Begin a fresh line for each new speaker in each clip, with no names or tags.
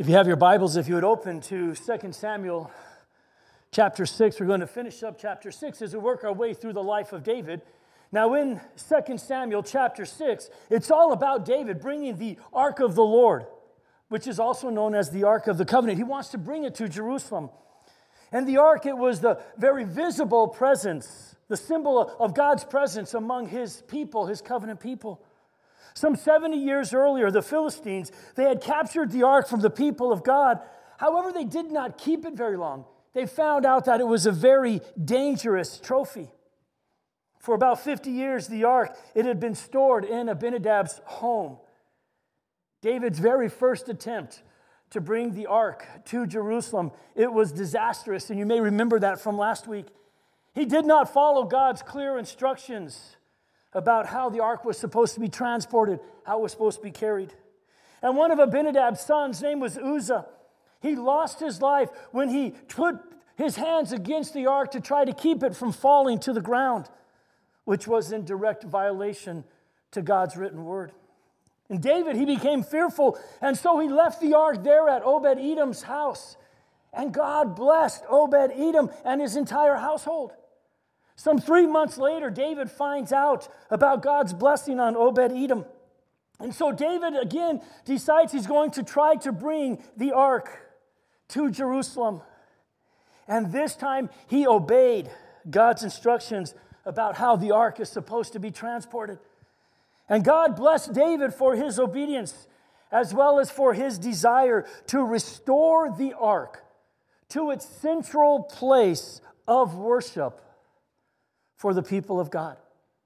If you have your Bibles, if you would open to 2 Samuel chapter 6, we're going to finish up chapter 6 as we work our way through the life of David. Now in 2 Samuel chapter 6, it's all about David bringing the Ark of the Lord, which is also known as the Ark of the Covenant. He wants to bring it to Jerusalem. And the Ark, it was the very visible presence, the symbol of God's presence among his people, his covenant people. Some 70 years earlier, the Philistines, they had captured the ark from the people of God. However, they did not keep it very long. They found out that it was a very dangerous trophy. For about 50 years, the ark, it had been stored in Abinadab's home. David's very first attempt to bring the ark to Jerusalem, it was disastrous, and you may remember that from last week. He did not follow God's clear instructions about how the ark was supposed to be transported, how it was supposed to be carried. And one of Abinadab's sons' name was Uzzah. He lost his life when he put his hands against the ark to try to keep it from falling to the ground, which was in direct violation to God's written word. And David, he became fearful, and so he left the ark there at Obed-Edom's house. And God blessed Obed-Edom and his entire household. Some 3 months later, David finds out about God's blessing on Obed-Edom. And so David, again, decides he's going to try to bring the ark to Jerusalem. And this time, he obeyed God's instructions about how the ark is supposed to be transported. And God blessed David for his obedience, as well as for his desire to restore the ark to its central place of worship for the people of God.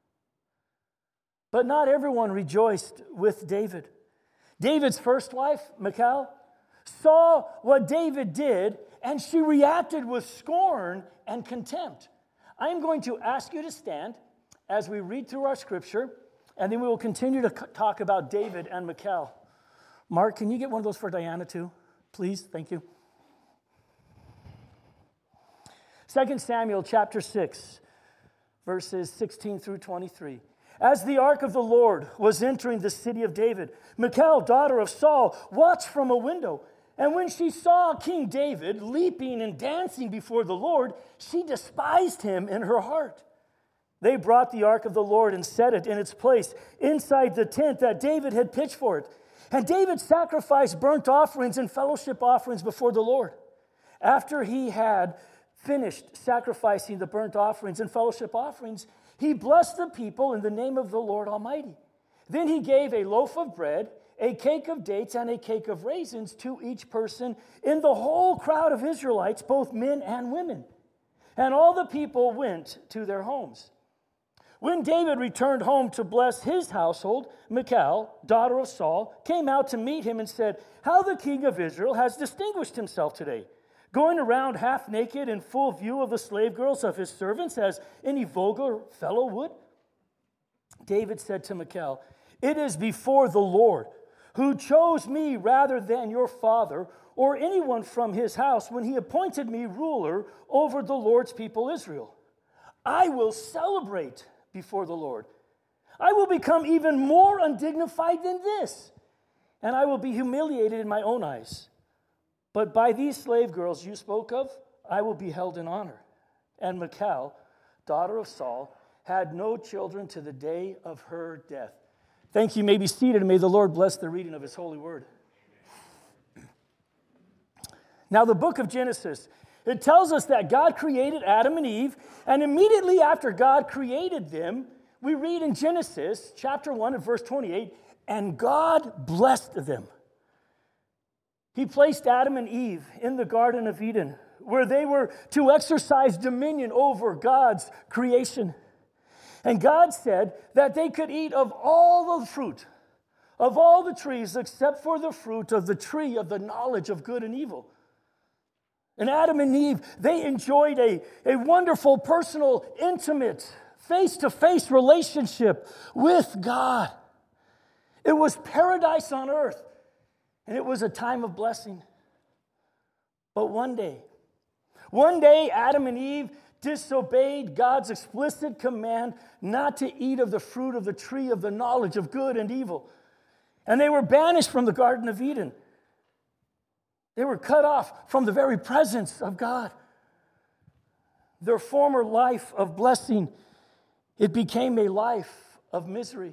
But not everyone rejoiced with David. David's first wife, Michal, saw what David did, and she reacted with scorn and contempt. I am going to ask you to stand as we read through our scripture, and then we will continue to talk about David and Michal. Mark, can you get one of those for Diana too? Please, thank you. 2 Samuel chapter 6. Verses 16 through 23. As the ark of the Lord was entering the city of David, Michal, daughter of Saul, watched from a window. And when she saw King David leaping and dancing before the Lord, she despised him in her heart. They brought the ark of the Lord and set it in its place inside the tent that David had pitched for it. And David sacrificed burnt offerings and fellowship offerings before the Lord. After he had finished sacrificing the burnt offerings and fellowship offerings, he blessed the people in the name of the Lord Almighty. Then he gave a loaf of bread, a cake of dates, and a cake of raisins to each person in the whole crowd of Israelites, both men and women. And all the people went to their homes. When David returned home to bless his household, Michal, daughter of Saul, came out to meet him and said, "How the king of Israel has distinguished himself today, going around half naked in full view of the slave girls of his servants as any vulgar fellow would." David said to Michal, "It is before the Lord, who chose me rather than your father or anyone from his house when he appointed me ruler over the Lord's people Israel. I will celebrate before the Lord. I will become even more undignified than this, and I will be humiliated in my own eyes. But by these slave girls you spoke of, I will be held in honor." And Michal, daughter of Saul, had no children to the day of her death. Thank you. You may be seated, and may the Lord bless the reading of his holy word. Now, the book of Genesis, it tells us that God created Adam and Eve, and immediately after God created them, we read in Genesis chapter 1 and verse 28, "And God blessed them." He placed Adam and Eve in the Garden of Eden, where they were to exercise dominion over God's creation. And God said that they could eat of all the fruit, of all the trees, except for the fruit of the tree of the knowledge of good and evil. And Adam and Eve, they enjoyed a wonderful, personal, intimate, face-to-face relationship with God. It was paradise on earth. And it was a time of blessing. But one day, Adam and Eve disobeyed God's explicit command not to eat of the fruit of the tree of the knowledge of good and evil. And they were banished from the Garden of Eden. They were cut off from the very presence of God. Their former life of blessing, it became a life of misery.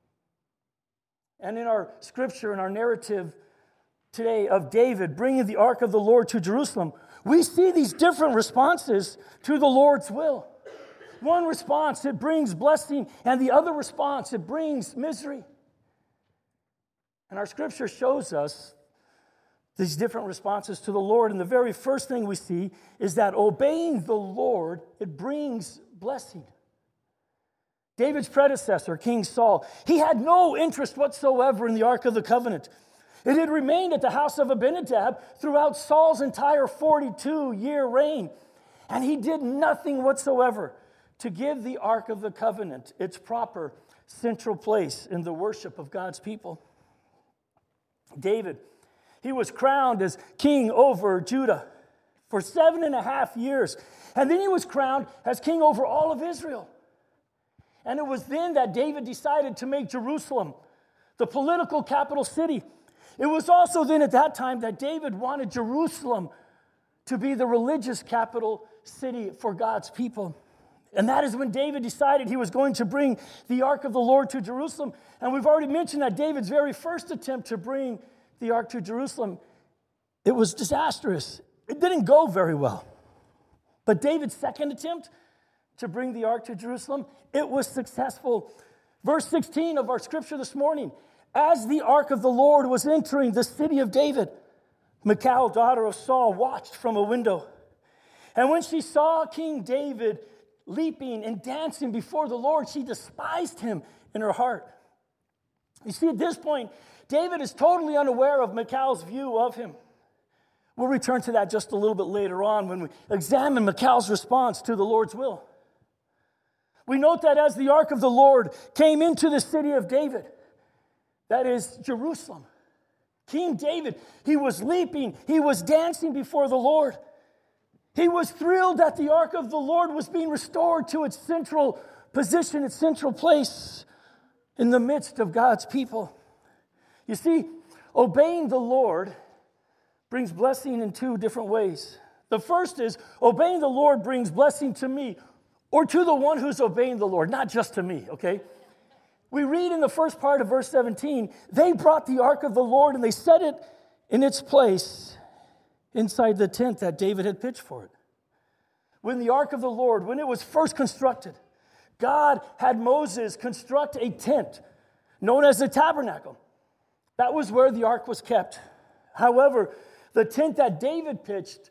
And in our scripture, in our narrative today of David bringing the ark of the Lord to Jerusalem, we see these different responses to the Lord's will. One response, it brings blessing, and the other response, it brings misery. And our scripture shows us these different responses to the Lord. And the very first thing we see is that obeying the Lord, it brings blessing. David's predecessor, King Saul, he had no interest whatsoever in the Ark of the Covenant. It had remained at the house of Abinadab throughout Saul's entire 42-year reign. And he did nothing whatsoever to give the Ark of the Covenant its proper central place in the worship of God's people. David, he was crowned as king over Judah for 7.5 years. And then he was crowned as king over all of Israel. And it was then that David decided to make Jerusalem the political capital city. It was also then at that time that David wanted Jerusalem to be the religious capital city for God's people. And that is when David decided he was going to bring the ark of the Lord to Jerusalem. And we've already mentioned that David's very first attempt to bring the ark to Jerusalem, it was disastrous. It didn't go very well. But David's second attempt to bring the ark to Jerusalem, it was successful. Verse 16 of our scripture this morning, as the ark of the Lord was entering the city of David, Michal, daughter of Saul, watched from a window. And when she saw King David leaping and dancing before the Lord, she despised him in her heart. You see, at this point, David is totally unaware of Michal's view of him. We'll return to that just a little bit later on when we examine Michal's response to the Lord's will. We note that as the ark of the Lord came into the city of David, that is Jerusalem, King David, he was leaping, he was dancing before the Lord. He was thrilled that the ark of the Lord was being restored to its central position, its central place in the midst of God's people. You see, obeying the Lord brings blessing in two different ways. The first is obeying the Lord brings blessing to me or to the one who's obeying the Lord, not just to me, okay? We read in the first part of verse 17, they brought the ark of the Lord and they set it in its place inside the tent that David had pitched for it. When the ark of the Lord, when it was first constructed, God had Moses construct a tent known as the tabernacle. That was where the ark was kept. However, the tent that David pitched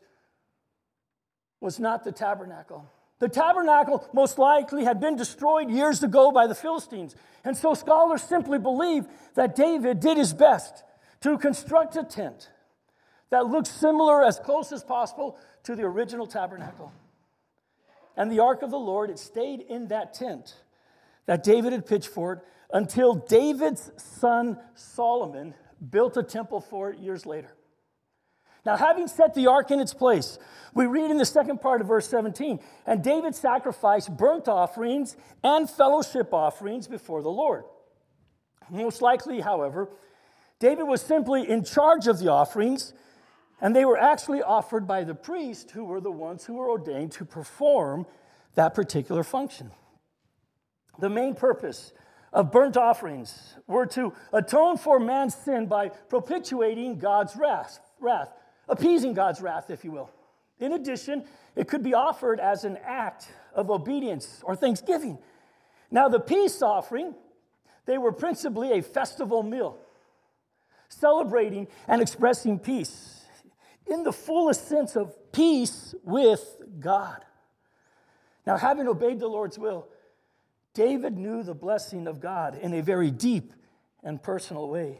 was not the tabernacle. The tabernacle most likely had been destroyed years ago by the Philistines. And so scholars simply believe that David did his best to construct a tent that looked similar as close as possible to the original tabernacle. And the ark of the Lord, it stayed in that tent that David had pitched for it until David's son Solomon built a temple for it years later. Now, having set the ark in its place, we read in the second part of verse 17, and David sacrificed burnt offerings and fellowship offerings before the Lord. Most likely, however, David was simply in charge of the offerings, and they were actually offered by the priests who were the ones who were ordained to perform that particular function. The main purpose of burnt offerings were to atone for man's sin by propitiating God's wrath, appeasing God's wrath, if you will. In addition, it could be offered as an act of obedience or thanksgiving. Now, the peace offering, they were principally a festival meal, celebrating and expressing peace in the fullest sense of peace with God. Now, having obeyed the Lord's will, David knew the blessing of God in a very deep and personal way.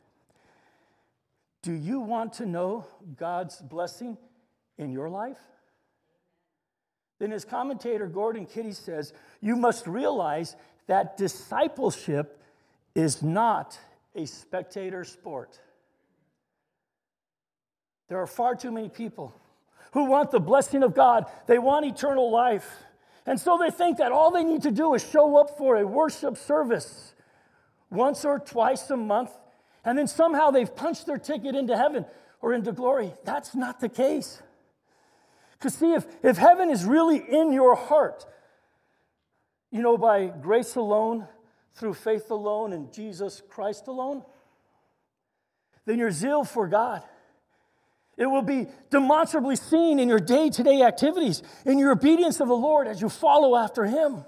Do you want to know God's blessing in your life? Then as commentator Gordon Kitty says, you must realize that discipleship is not a spectator sport. There are far too many people who want the blessing of God. They want eternal life. And so they think that all they need to do is show up for a worship service once or twice a month, and then somehow they've punched their ticket into heaven. or into glory. That's not the case. Because see, if heaven is really in your heart, by grace alone, through faith alone, in Jesus Christ alone, then your zeal for God, it will be demonstrably seen in your day-to-day activities, in your obedience of the Lord as you follow after Him.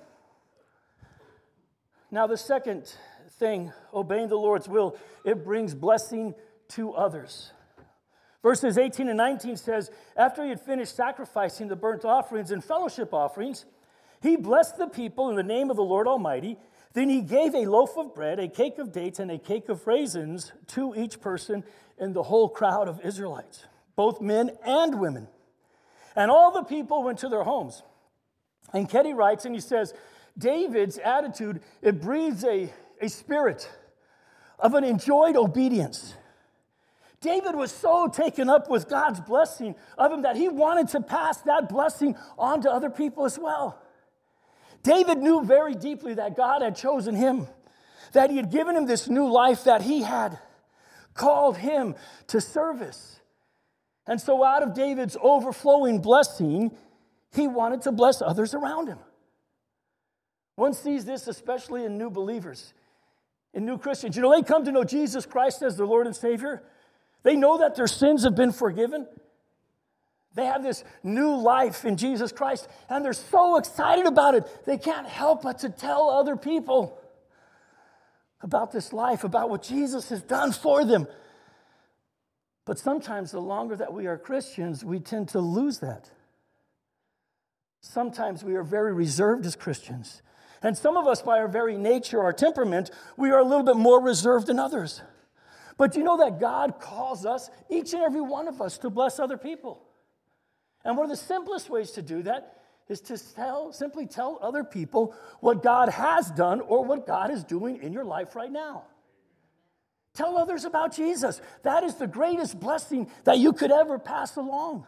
Now, the second thing, obeying the Lord's will, it brings blessing to others. Verses 18 and 19 says, after he had finished sacrificing the burnt offerings and fellowship offerings, he blessed the people in the name of the Lord Almighty. Then he gave a loaf of bread, a cake of dates, and a cake of raisins to each person in the whole crowd of Israelites, both men and women. And all the people went to their homes. And Ketty writes, and he says, David's attitude, it breathes a spirit of an enjoyed obedience. David was so taken up with God's blessing of him that he wanted to pass that blessing on to other people as well. David knew very deeply that God had chosen him, that he had given him this new life, that he had called him to service. And so out of David's overflowing blessing, he wanted to bless others around him. One sees this especially in new believers, in new Christians. They come to know Jesus Christ as their Lord and Savior. They know that their sins have been forgiven. They have this new life in Jesus Christ, and they're so excited about it, they can't help but to tell other people about this life, about what Jesus has done for them. But sometimes the longer that we are Christians, we tend to lose that. Sometimes we are very reserved as Christians. And some of us, by our very nature, our temperament, we are a little bit more reserved than others. But you know that God calls us, each and every one of us, to bless other people. And one of the simplest ways to do that is to simply tell other people what God has done or what God is doing in your life right now. Tell others about Jesus. That is the greatest blessing that you could ever pass along.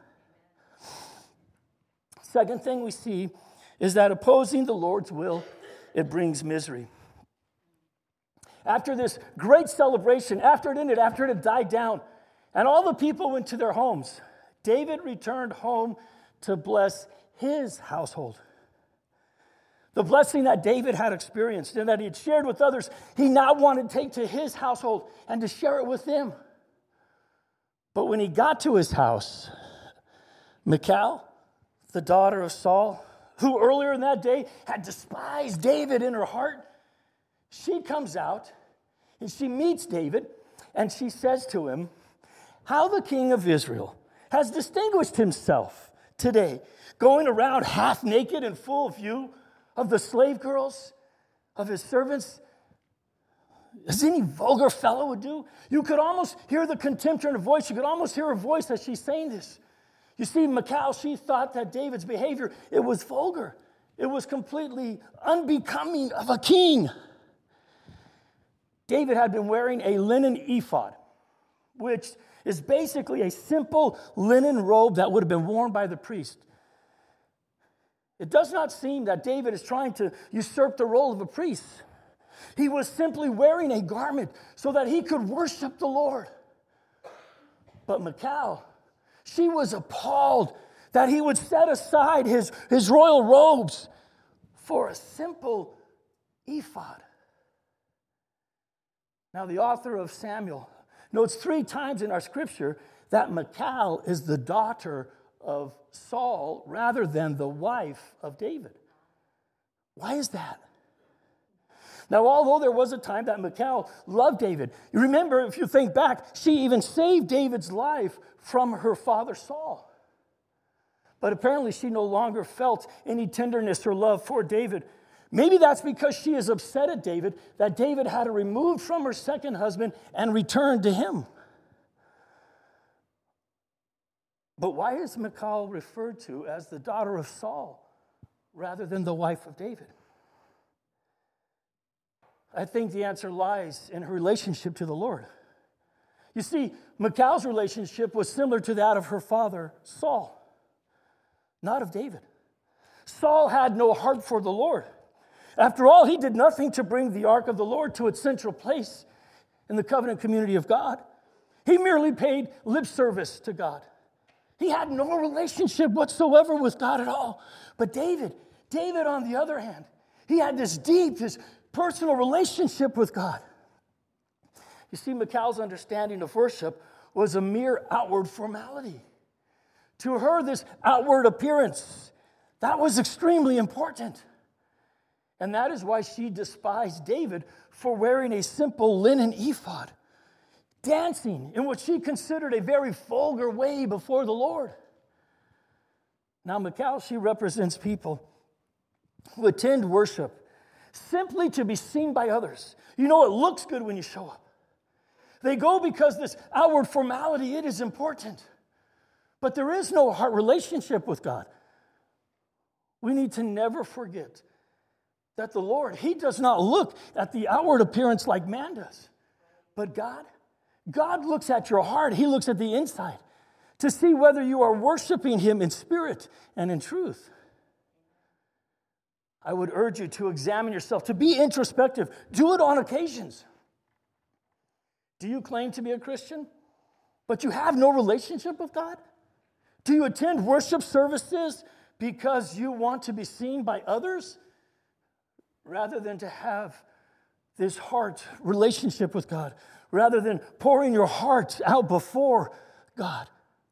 Second thing we see is that opposing the Lord's will, it brings misery. After this great celebration, after it ended, after it had died down, and all the people went to their homes, David returned home to bless his household. The blessing that David had experienced and that he had shared with others, he now wanted to take to his household and to share it with them. But when he got to his house, Michal, the daughter of Saul, who earlier in that day had despised David in her heart, she comes out and she meets David and she says to him, how the king of Israel has distinguished himself today, going around half naked and full view of the slave girls, of his servants, as any vulgar fellow would do. You could almost hear the contempt in her voice. You could almost hear her voice as she's saying this. You see, Michal, she thought that David's behavior, it was vulgar. It was completely unbecoming of a king. David had been wearing a linen ephod, which is basically a simple linen robe that would have been worn by the priest. It does not seem that David is trying to usurp the role of a priest. He was simply wearing a garment so that he could worship the Lord. But Michal, she was appalled that he would set aside his royal robes for a simple ephod. Now, the author of Samuel notes 3 times in our scripture that Michal is the daughter of Saul rather than the wife of David. Why is that? Now, although there was a time that Michal loved David, you remember, if you think back, she even saved David's life from her father Saul. But apparently she no longer felt any tenderness or love for David. Maybe that's because she is upset at David that David had her removed from her second husband and returned to him. But why is Michal referred to as the daughter of Saul rather than the wife of David? I think the answer lies in her relationship to the Lord. You see, Michal's relationship was similar to that of her father, Saul, not of David. Saul had no heart for the Lord. After all, he did nothing to bring the ark of the Lord to its central place in the covenant community of God. He merely paid lip service to God. He had no relationship whatsoever with God at all. But David on the other hand, he had this deep, this personal relationship with God. You see, Michal's understanding of worship was a mere outward formality. To her, this outward appearance, that was extremely important. And that is why she despised David for wearing a simple linen ephod, dancing in what she considered a very vulgar way before the Lord. Now, Michal, she represents people who attend worship simply to be seen by others. You know, it looks good when you show up. They go because this outward formality, it is important. But there is no heart relationship with God. We need to never forget that the Lord, He does not look at the outward appearance like man does. But God looks at your heart. He looks at the inside to see whether you are worshiping Him in spirit and in truth. I would urge you to examine yourself, to be introspective. Do it on occasions. Do you claim to be a Christian, but you have no relationship with God? Do you attend worship services because you want to be seen by others rather than to have this heart relationship with God, rather than pouring your heart out before God?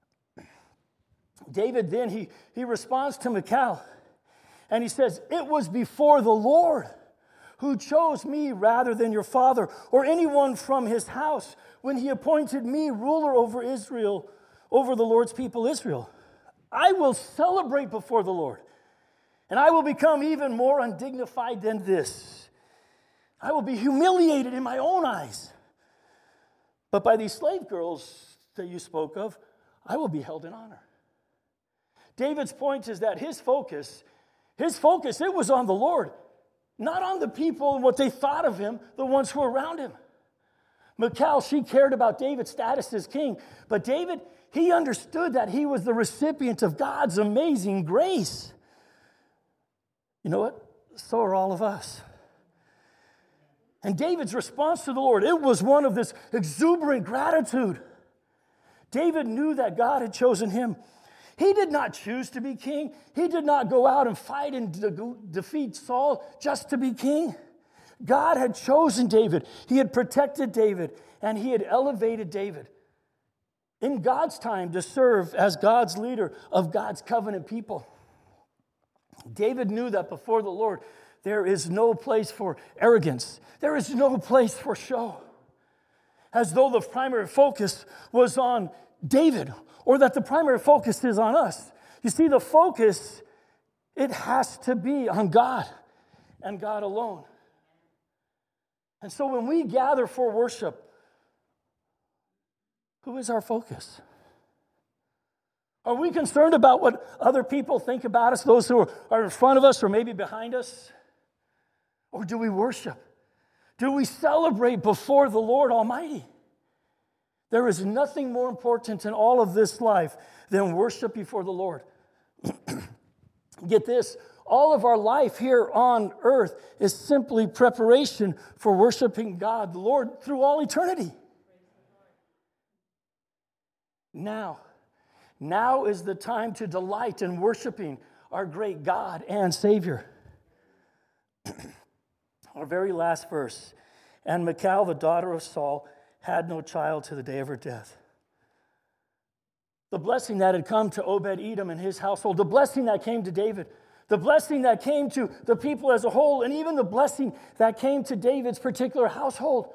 David then, he responds to Michal, and he says, "It was before the Lord who chose me rather than your father or anyone from his house when he appointed me ruler over Israel, over the Lord's people Israel. I will celebrate before the Lord, and I will become even more undignified than this. I will be humiliated in my own eyes. But by these slave girls that you spoke of, I will be held in honor." David's point is that his focus, it was on the Lord, not on the people and what they thought of him, the ones who were around him. Michal, she cared about David's status as king, but David, he understood that he was the recipient of God's amazing grace. You know what? So are all of us. And David's response to the Lord, it was one of this exuberant gratitude. David knew that God had chosen him. He did not choose to be king. He did not go out and fight and defeat Saul just to be king. God had chosen David. He had protected David, and He had elevated David in God's time to serve as God's leader of God's covenant people. David knew that before the Lord, there is no place for arrogance. There is no place for show. As though the primary focus was on David, or that the primary focus is on us. You see, the focus, it has to be on God and God alone. And so when we gather for worship, who is our focus? Are we concerned about what other people think about us, those who are in front of us or maybe behind us? Or do we worship? Do we celebrate before the Lord Almighty? There is nothing more important in all of this life than worship before the Lord. Get this, all of our life here on earth is simply preparation for worshiping God, the Lord, through all eternity. Now is the time to delight in worshiping our great God and Savior. Our very last verse. And Michal, the daughter of Saul, had no child to the day of her death. The blessing that had come to Obed-Edom and his household, the blessing that came to David, the blessing that came to the people as a whole, and even the blessing that came to David's particular household,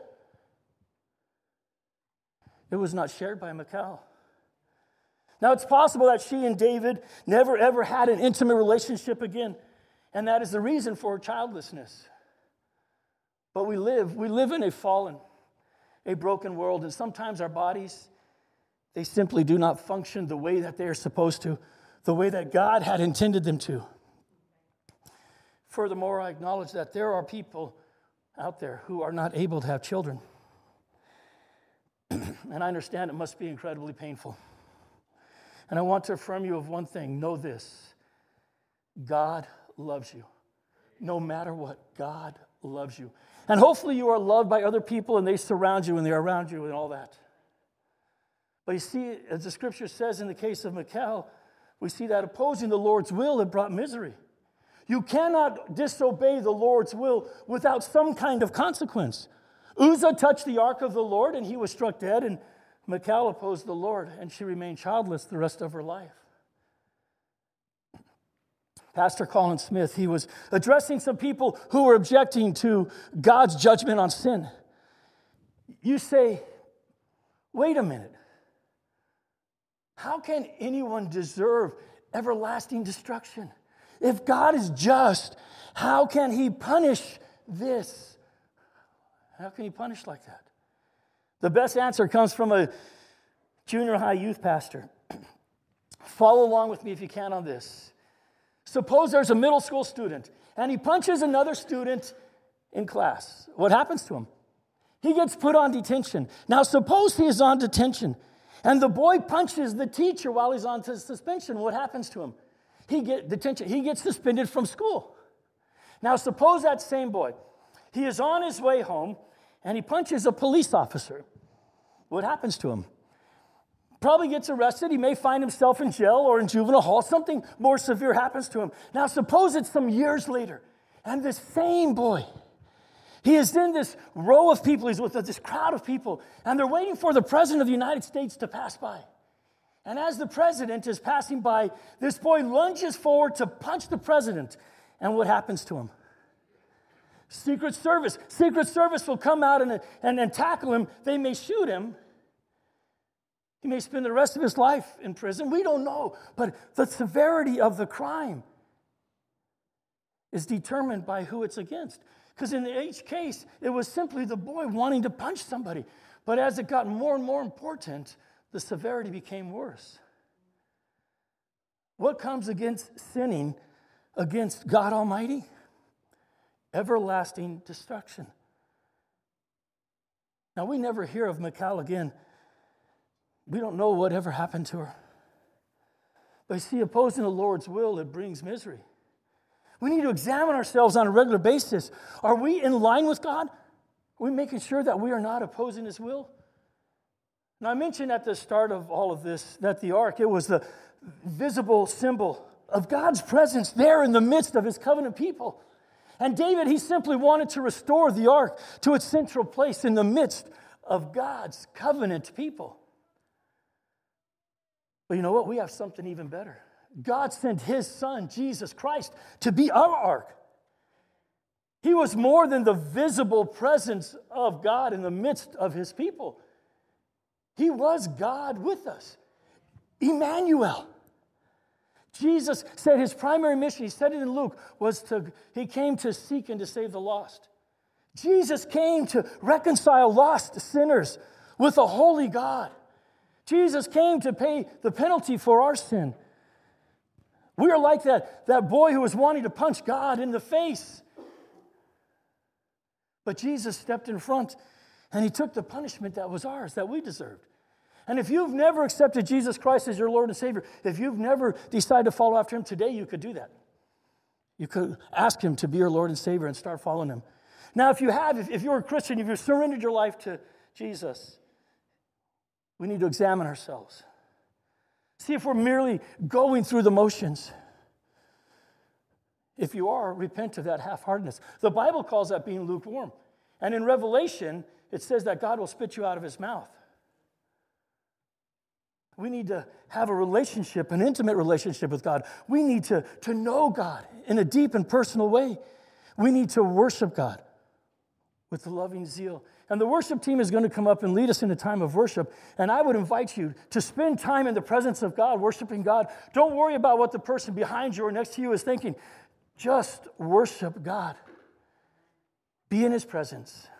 it was not shared by Michal. Now, it's possible that she and David never ever had an intimate relationship again, and that is the reason for her childlessness. But we live in a fallen, a broken world, and sometimes our bodies, they simply do not function the way that they are supposed to, the way that God had intended them to. Furthermore, I acknowledge that there are people out there who are not able to have children. And I understand it must be incredibly painful. And I want to affirm you of one thing. Know this. God loves you. No matter what, God loves you. And hopefully you are loved by other people and they surround you and they're around you and all that. But you see, as the scripture says in the case of Michal, we see that opposing the Lord's will, it brought misery. You cannot disobey the Lord's will without some kind of consequence. Uzzah touched the ark of the Lord, and he was struck dead, and Michal opposed the Lord, and she remained childless the rest of her life. Pastor Colin Smith, he was addressing some people who were objecting to God's judgment on sin. You say, wait a minute. How can anyone deserve everlasting destruction? If God is just, how can he punish this? How can he punish like that? The best answer comes from a junior high youth pastor. Follow along with me if you can on this. Suppose there's a middle school student and he punches another student in class. What happens to him? He gets put on detention. Now suppose he is on detention and the boy punches the teacher while he's on suspension. What happens to him? He gets suspended from school. Now suppose that same boy, he is on his way home and he punches a police officer. What happens to him? Probably gets arrested. He may find himself in jail or in juvenile hall. Something more severe happens to him. Now suppose it's some years later and this same boy, he is in this row of people. He's with this crowd of people and they're waiting for the President of the United States to pass by. And as the President is passing by, this boy lunges forward to punch the President. And what happens to him? Secret Service will come out and tackle him. They may shoot him. He may spend the rest of his life in prison. We don't know. But the severity of the crime is determined by who it's against. Because in each case, it was simply the boy wanting to punch somebody. But as it got more and more important, the severity became worse. What comes against sinning against God Almighty? Everlasting destruction. Now, we never hear of Michal again. We don't know what ever happened to her. But you see, opposing the Lord's will, it brings misery. We need to examine ourselves on a regular basis. Are we in line with God? Are we making sure that we are not opposing his will? Now, I mentioned at the start of all of this that the ark, it was the visible symbol of God's presence there in the midst of his covenant people. And David, he simply wanted to restore the ark to its central place in the midst of God's covenant people. But you know what? We have something even better. God sent his son, Jesus Christ, to be our ark. He was more than the visible presence of God in the midst of his people. He was God with us. Emmanuel. Jesus said his primary mission, he said it in Luke, he came to seek and to save the lost. Jesus came to reconcile lost sinners with a holy God. Jesus came to pay the penalty for our sin. We are like that boy who was wanting to punch God in the face. But Jesus stepped in front and he took the punishment that was ours, that we deserved. And if you've never accepted Jesus Christ as your Lord and Savior, if you've never decided to follow after him, today you could do that. You could ask him to be your Lord and Savior and start following him. Now, if you have, if you're a Christian, if you've surrendered your life to Jesus, we need to examine ourselves. See if we're merely going through the motions. If you are, repent of that half-heartedness. The Bible calls that being lukewarm. And in Revelation, it says that God will spit you out of his mouth. We need to have a relationship, an intimate relationship with God. We need to know God in a deep and personal way. We need to worship God with a loving zeal. And the worship team is going to come up and lead us in a time of worship. And I would invite you to spend time in the presence of God, worshiping God. Don't worry about what the person behind you or next to you is thinking. Just worship God. Be in his presence.